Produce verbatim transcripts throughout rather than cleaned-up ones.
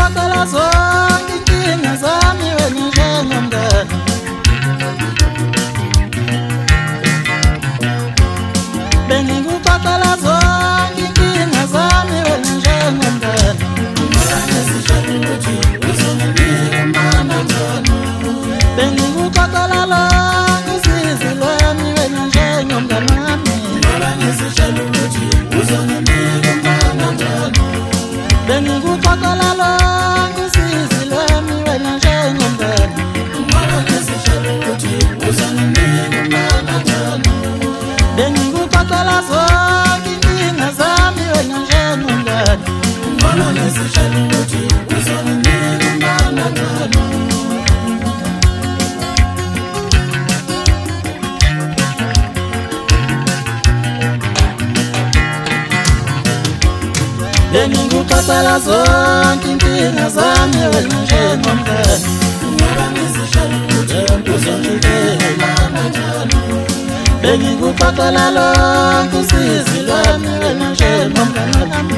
Bengikuxoxela zonke inkinga zami wena njengomngane. Bengikuxoxela zonke inkinga zami wena njengomngane. Bengikuxoxela lonke usizi lwami wena njengomngane wami. Bengikuxoxela lonke usizi lwami wena njengomngane. Bengikuxoxela zonke inkinga zami wena njengomngane. Bengikuxoxela zonke inkinga zami wena njengomngane. Bengikuxoxela lonke usizi lwami wena njengomngane.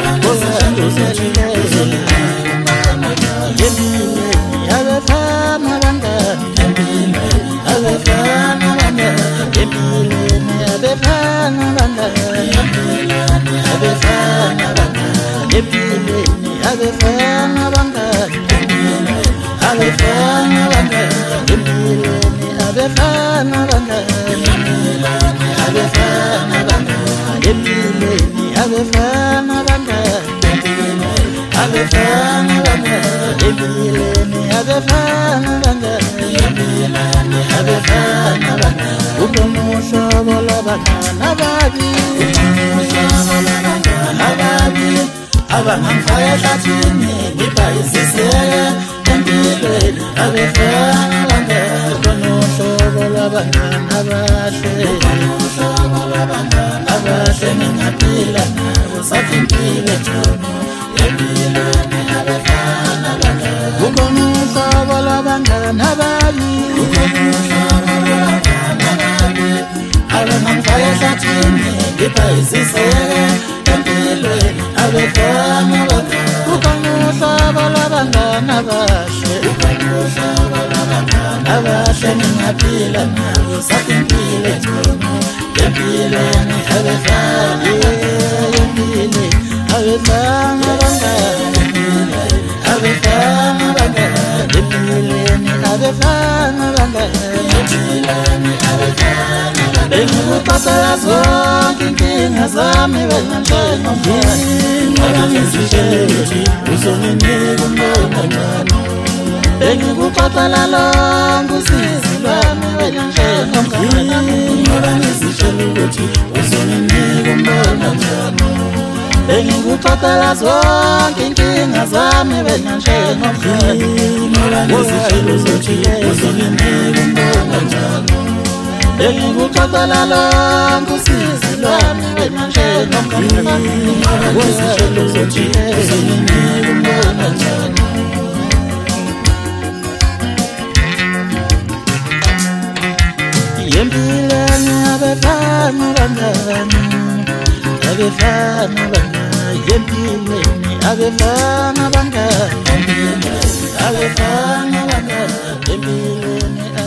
Abafana abangane, abafana abangane, empilweni abafana abangane, abafana abangane, empilweni abafana abangane, abafana abangane, empilweni abafana abangane, abafana abangane, empilweni abafana abangane, abafana abangane, empilweni abafana abangane, abafana abangane. Ukomushobo labangane ababili, ababili abangangifaka ehlathini ngibhayisisele empilweni abafana abangane. Ukomushobo labangane abahle, abahle ngingaphila nabo sathi impilo ethono empilweni abafana abangane. Ukomushobo labangane ababili, abangangifaka ehlathini ngibhayisisele empilweni abafana abangane. Ukomushobo labangane abahle, abahle ngingaphila nabo sathi impilo ethono empilweni abafana, empilweni abafana abangane, abafana abangane, empilweni abafana abangane. Bengikuxoxela zonke inkinga zami wena njengomngane. Bengikuxoxela lonke usizi lwami wena njengomngane. Bengikuxoxela zonke inkinga zami wena njengomngane. Bengikuxoxela lonke usizi lwami wena njengomngane. Empilweni abafana abangane, abafana abangane, empilweni abafana abangane, abafana abangane, empilweni